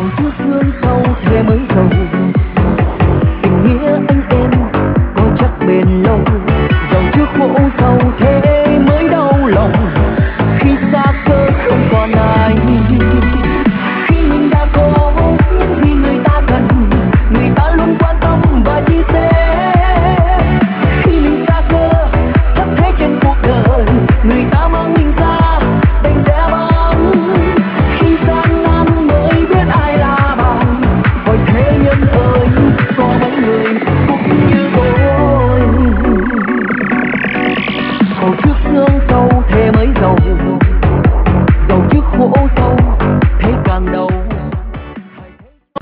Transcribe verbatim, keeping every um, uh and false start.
còn trước thương sau thề mới giàu, tình nghĩa anh em có chắc bền lâu.